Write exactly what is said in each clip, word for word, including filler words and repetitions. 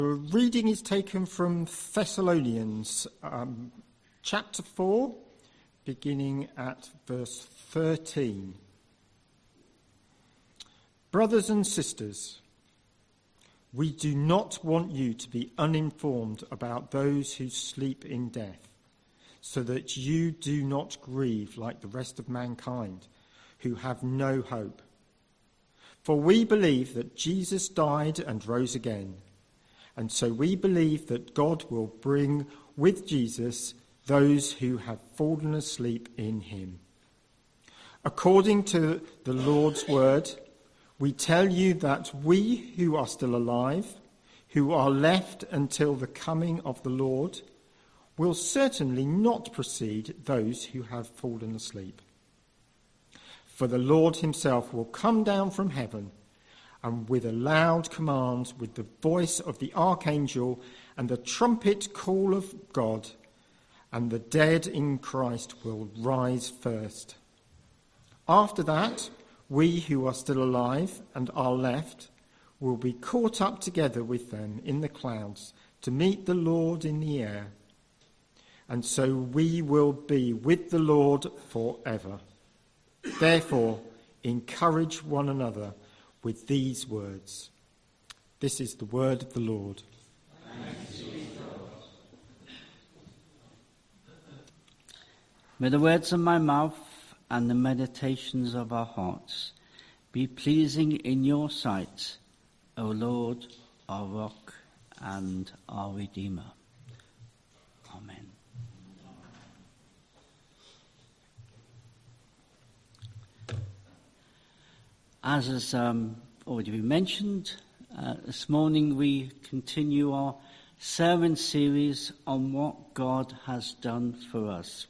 The reading is taken from Thessalonians um, chapter four, beginning at verse thirteen. Brothers and sisters, we do not want you to be uninformed about those who sleep in death, so that you do not grieve like the rest of mankind, who have no hope. For we believe that Jesus died and rose again, and so we believe that God will bring with Jesus those who have fallen asleep in him. According to the Lord's word, we tell you that we who are still alive, who are left until the coming of the Lord, will certainly not precede those who have fallen asleep. For the Lord himself will come down from heaven, and with a loud command, with the voice of the archangel and the trumpet call of God, and the dead in Christ will rise first. After that, we who are still alive and are left will be caught up together with them in the clouds to meet the Lord in the air. And so we will be with the Lord forever. Therefore, encourage one another with these words. This is the word of the Lord. Thanks be to God. May the words of my mouth and the meditations of our hearts be pleasing in your sight, O Lord, our rock and our Redeemer. Amen. As has um, already been mentioned, uh, this morning we continue our sermon series on what God has done for us.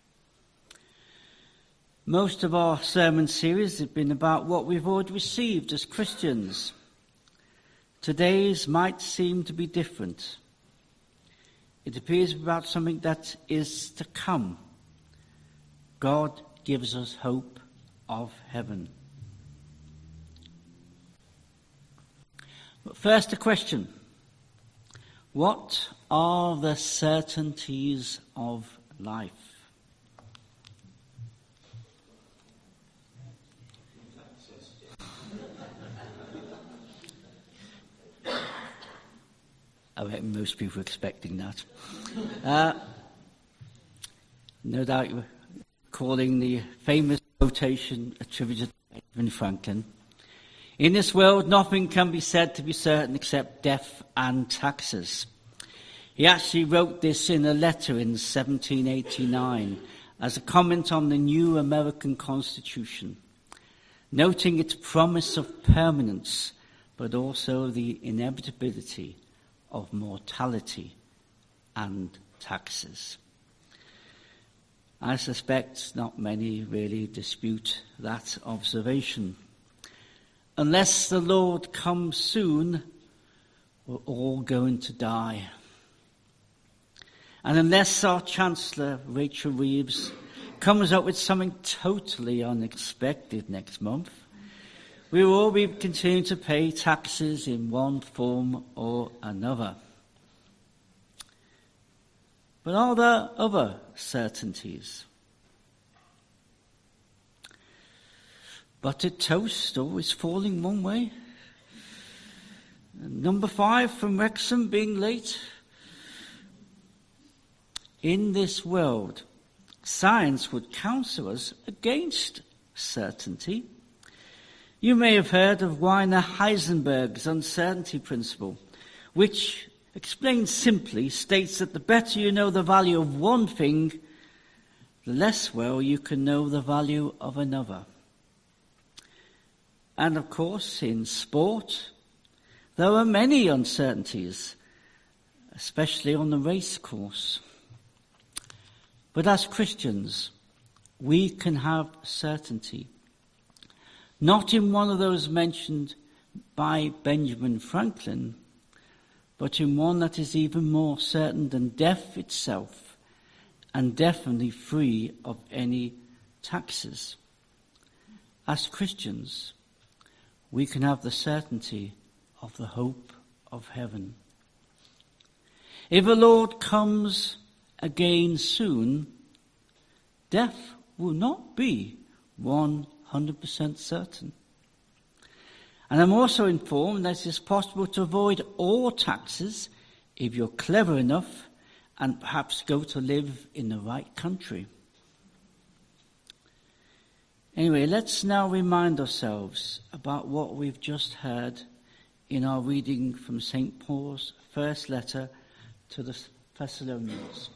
Most of our sermon series have been about what we've already received as Christians. Today's might seem to be different. It appears about something that is to come. God gives us hope of heaven. But first a question. What are the certainties of life? I reckon most people are expecting that. Uh, no doubt you're calling the famous quotation attributed to Benjamin Franklin. In this world, nothing can be said to be certain except death and taxes. He actually wrote this in a letter in seventeen eighty-nine as a comment on the new American Constitution, noting its promise of permanence, but also the inevitability of mortality and taxes. I suspect not many really dispute that observation. Unless the Lord comes soon, we're all going to die. And unless our Chancellor, Rachel Reeves, comes up with something totally unexpected next month, we will all be continuing to pay taxes in one form or another. But are there other certainties? Buttered toast always falling one way. Number five from Wrexham being late. In this world, science would counsel us against certainty. You may have heard of Werner Heisenberg's uncertainty principle, which, explained simply, states that the better you know the value of one thing, the less well you can know the value of another. And of course, in sport, there are many uncertainties, especially on the race course. But as Christians, we can have certainty. Not in one of those mentioned by Benjamin Franklin, but in one that is even more certain than death itself, and definitely free of any taxes. As Christians, we can have the certainty of the hope of heaven. If the Lord comes again soon, death will not be one hundred percent certain. And I'm also informed that it is possible to avoid all taxes if you're clever enough and perhaps go to live in the right country. Anyway, let's now remind ourselves about what we've just heard in our reading from Saint Paul's first letter to the Thessalonians.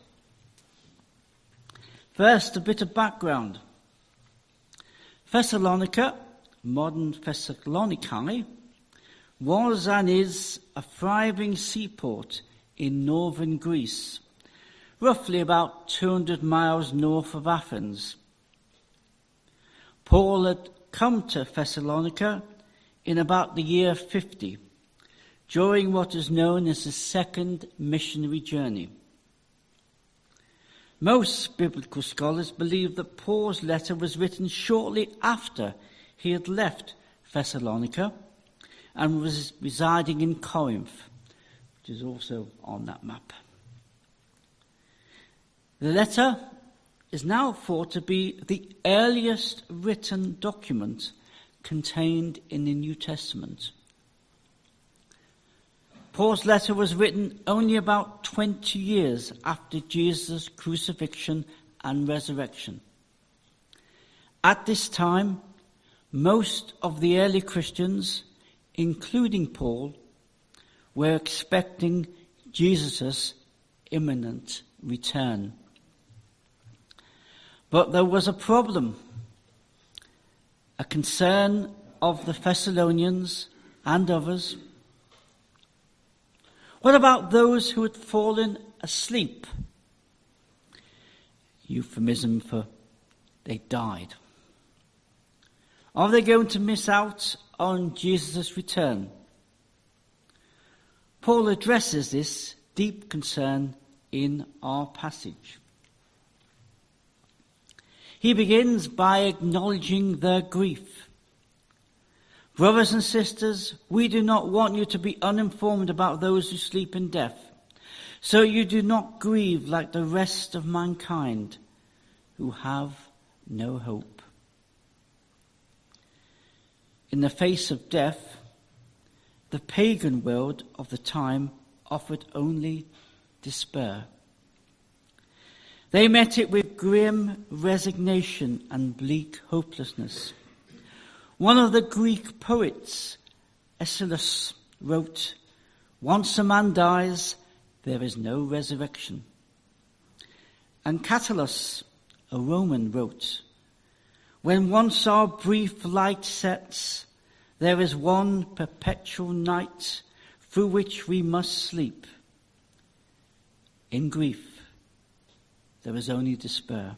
First, a bit of background. Thessalonica, modern Thessaloniki, was and is a thriving seaport in northern Greece, roughly about two hundred miles north of Athens. Paul had come to Thessalonica in about the year fifty, during what is known as his second missionary journey. Most biblical scholars believe that Paul's letter was written shortly after he had left Thessalonica and was residing in Corinth, which is also on that map. The letter is now thought to be the earliest written document contained in the New Testament. Paul's letter was written only about twenty years after Jesus' crucifixion and resurrection. At this time, most of the early Christians, including Paul, were expecting Jesus' imminent return. But there was a problem, a concern of the Thessalonians and others. What about those who had fallen asleep? Euphemism for they died. Are they going to miss out on Jesus' return? Paul addresses this deep concern in our passage. He begins by acknowledging their grief. Brothers and sisters, we do not want you to be uninformed about those who sleep in death, so you do not grieve like the rest of mankind who have no hope. In the face of death, the pagan world of the time offered only despair. They met it with grim resignation and bleak hopelessness. One of the Greek poets, Aeschylus, wrote, "Once a man dies, there is no resurrection." And Catullus, a Roman, wrote, "When once our brief light sets, there is one perpetual night through which we must sleep. In grief, there is only despair."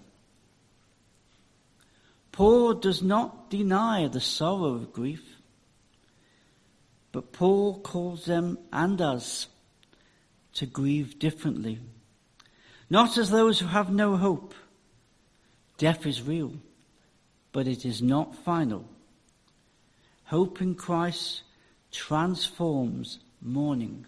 Paul does not deny the sorrow of grief, but Paul calls them and us to grieve differently, not as those who have no hope. Death is real, but it is not final. Hope in Christ transforms mourning.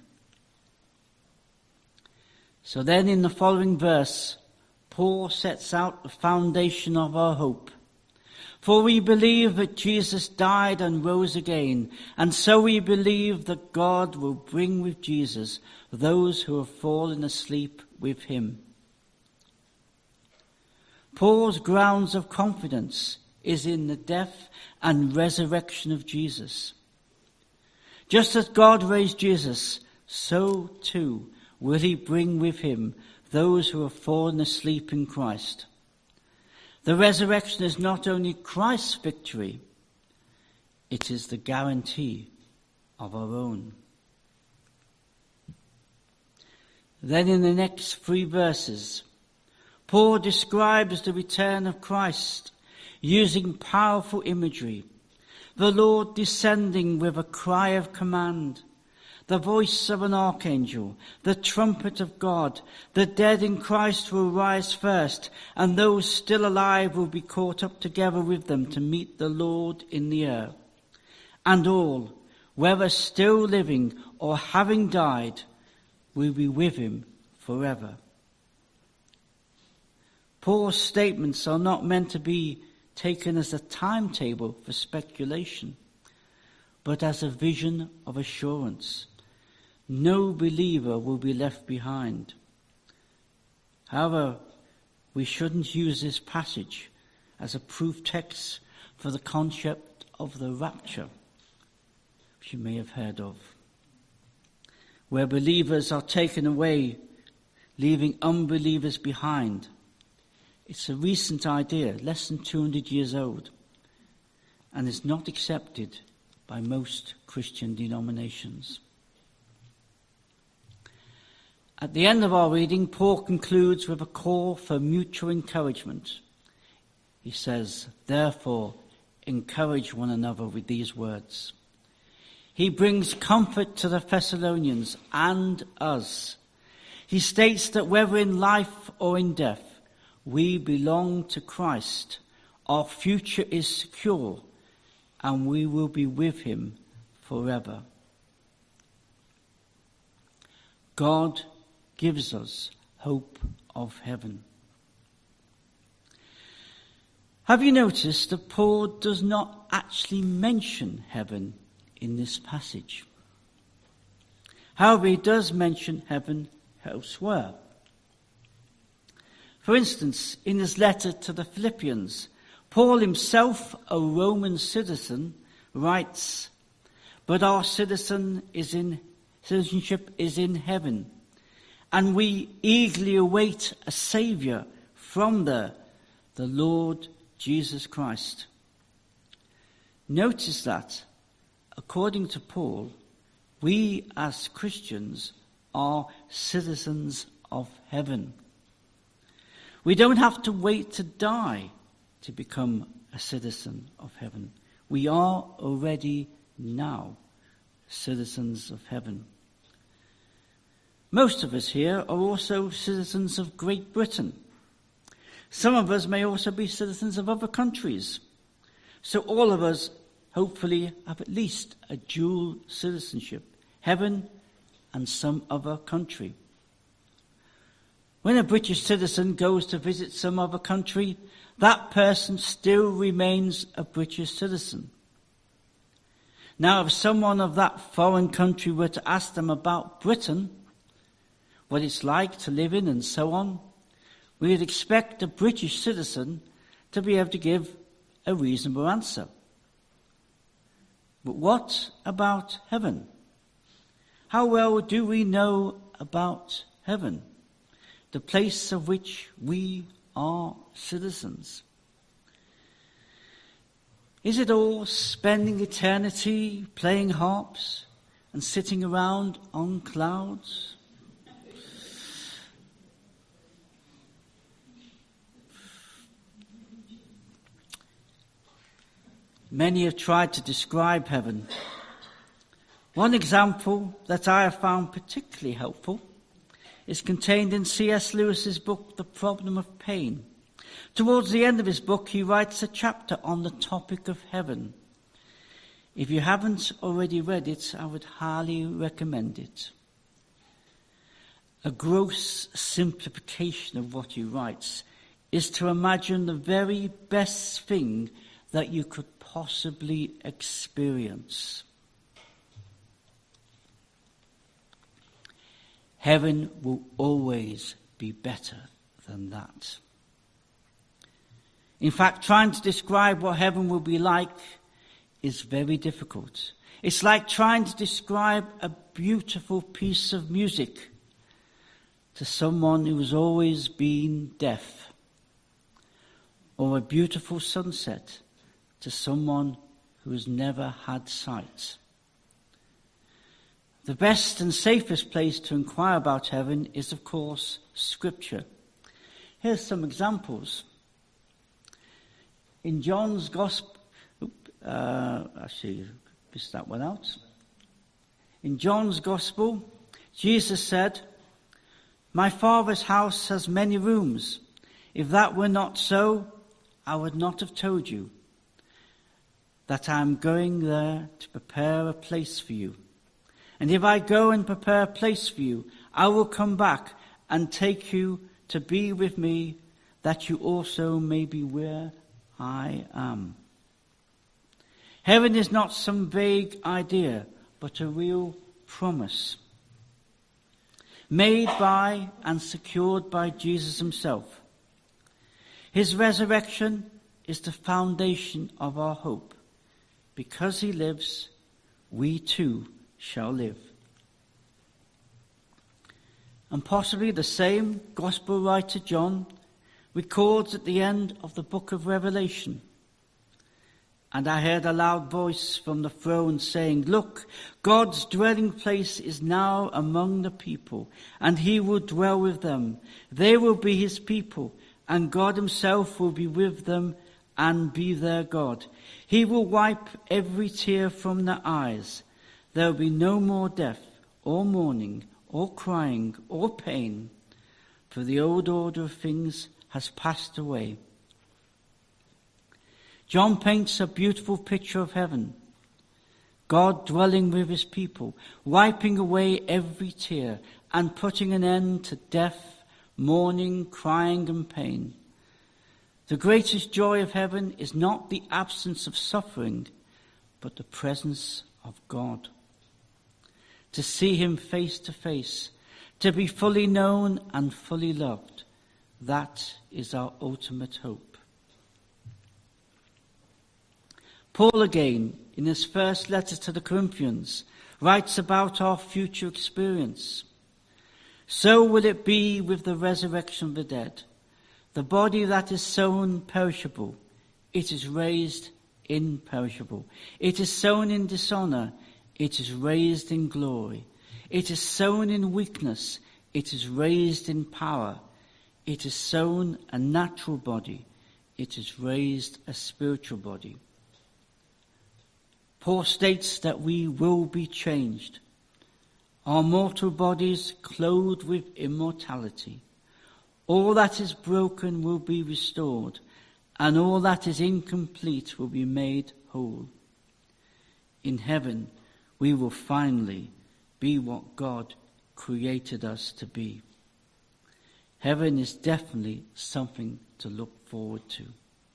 So then in the following verse, Paul sets out the foundation of our hope. For we believe that Jesus died and rose again, and so we believe that God will bring with Jesus those who have fallen asleep with him. Paul's grounds of confidence is in the death and resurrection of Jesus. Just as God raised Jesus, so too will he bring with him those who have fallen asleep in Christ. The resurrection is not only Christ's victory, it is the guarantee of our own. Then in the next three verses, Paul describes the return of Christ using powerful imagery. The Lord descending with a cry of command, the voice of an archangel, the trumpet of God. The dead in Christ will rise first, and those still alive will be caught up together with them to meet the Lord in the air. And all, whether still living or having died, will be with him forever. Paul's statements are not meant to be taken as a timetable for speculation, but as a vision of assurance. No believer will be left behind. However, we shouldn't use this passage as a proof text for the concept of the rapture, which you may have heard of, where believers are taken away, leaving unbelievers behind. It's a recent idea, less than two hundred years old, and is not accepted by most Christian denominations. At the end of our reading, Paul concludes with a call for mutual encouragement. He says, "Therefore, encourage one another with these words." He brings comfort to the Thessalonians and us. He states that whether in life or in death, we belong to Christ. Our future is secure, and we will be with him forever. God gives us hope of heaven. Have you noticed that Paul does not actually mention heaven in this passage? However, he does mention heaven elsewhere. For instance, in his letter to the Philippians, Paul himself, a Roman citizen, writes, "But our citizen is in, citizenship is in heaven, and we eagerly await a Saviour from there, the Lord Jesus Christ." Notice that, according to Paul, we as Christians are citizens of heaven. We don't have to wait to die to become a citizen of heaven. We are already now citizens of heaven. Most of us here are also citizens of Great Britain. Some of us may also be citizens of other countries. So all of us hopefully have at least a dual citizenship, heaven and some other country. When a British citizen goes to visit some other country, that person still remains a British citizen. Now, if someone of that foreign country were to ask them about Britain, what it's like to live in and so on, we'd expect a British citizen to be able to give a reasonable answer. But what about heaven? How well do we know about heaven, the place of which we are citizens? Is it all spending eternity playing harps and sitting around on clouds? Many have tried to describe heaven. One example that I have found particularly helpful is contained in C S Lewis's book, The Problem of Pain. Towards the end of his book, he writes a chapter on the topic of heaven. If you haven't already read it, I would highly recommend it. A gross simplification of what he writes is to imagine the very best thing that you could possibly experience. Heaven will always be better than that. In fact, trying to describe what heaven will be like is very difficult. It's like trying to describe a beautiful piece of music to someone who has always been deaf, or a beautiful sunset to someone who has never had sight. The best and safest place to inquire about heaven is, of course, Scripture. Here's some examples. In John's Gospel, uh, actually, missed that one out. In John's Gospel, Jesus said, "My Father's house has many rooms. If that were not so, I would not have told you that I am going there to prepare a place for you. And if I go and prepare a place for you, I will come back and take you to be with me, that you also may be where I am. Heaven is not some vague idea, but a real promise, made by and secured by Jesus himself. His resurrection is the foundation of our hope. Because he lives, we too shall live. And possibly the same gospel writer John records at the end of the book of Revelation, "And I heard a loud voice from the throne saying, 'Look, God's dwelling place is now among the people, and he will dwell with them. They will be his people, and God himself will be with them and be their God. He will wipe every tear from their eyes. There will be no more death, or mourning, or crying, or pain, for the old order of things has passed away.'" John paints a beautiful picture of heaven, God dwelling with his people, wiping away every tear and putting an end to death, mourning, crying, and pain. The greatest joy of heaven is not the absence of suffering, but the presence of God. To see him face to face, to be fully known and fully loved, that is our ultimate hope. Paul again, in his first letter to the Corinthians, writes about our future experience. "So will it be with the resurrection of the dead. The body that is sown perishable, it is raised imperishable. It is sown in dishonor, it is raised in glory. It is sown in weakness, it is raised in power. It is sown a natural body, it is raised a spiritual body." Paul states that we will be changed. Our mortal bodies clothed with immortality. All that is broken will be restored, and all that is incomplete will be made whole. In heaven, we will finally be what God created us to be. Heaven is definitely something to look forward to.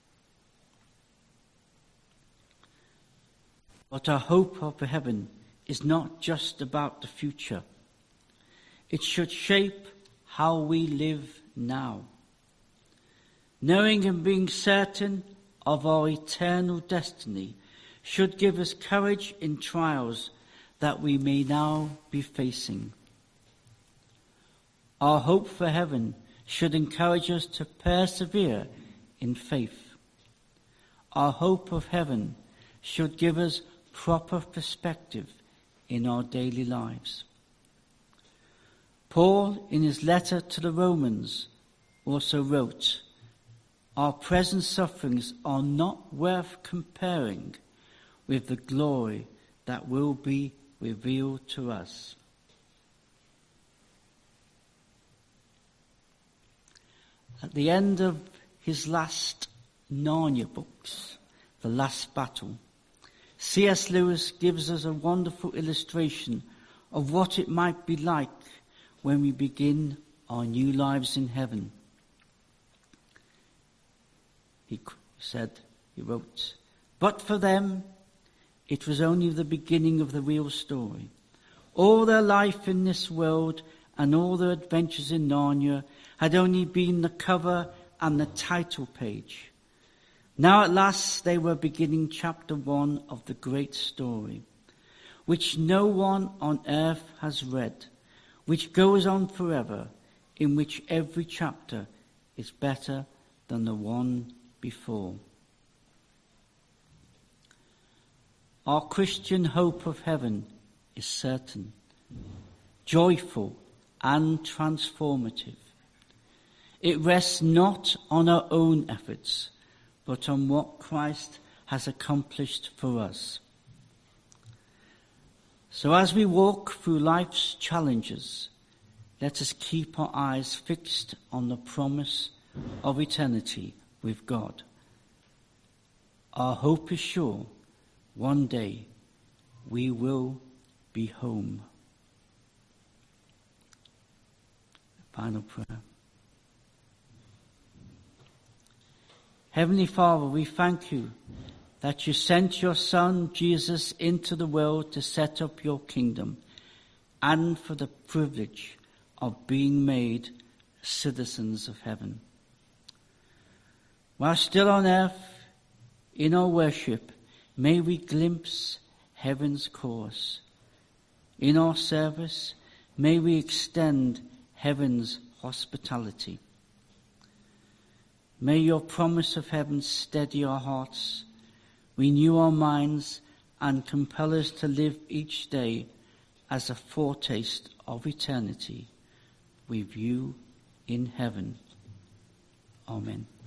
But our hope of heaven is not just about the future. It should shape how we live now. Knowing and being certain of our eternal destiny should give us courage in trials that we may now be facing. Our hope for heaven should encourage us to persevere in faith. Our hope of heaven should give us proper perspective in our daily lives. Paul, in his letter to the Romans, also wrote, "Our present sufferings are not worth comparing with the glory that will be revealed to us." At the end of his last Narnia books, The Last Battle, C S Lewis gives us a wonderful illustration of what it might be like when we begin our new lives in heaven. He said, he wrote, "But for them, it was only the beginning of the real story. All their life in this world and all their adventures in Narnia had only been the cover and the title page. Now at last they were beginning chapter one of the great story, which no one on earth has read, which goes on forever, in which every chapter is better than the one before." Our Christian hope of heaven is certain, joyful, and transformative. It rests not on our own efforts, but on what Christ has accomplished for us. So as we walk through life's challenges, let us keep our eyes fixed on the promise of eternity with God. Our hope is sure. One day we will be home. Final prayer. Heavenly Father, we thank you that you sent your Son, Jesus, into the world to set up your kingdom and for the privilege of being made citizens of heaven. While still on earth, in our worship, may we glimpse heaven's course. In our service, may we extend heaven's hospitality. May your promise of heaven steady our hearts, renew our minds, and compel us to live each day as a foretaste of eternity with you in heaven. Amen.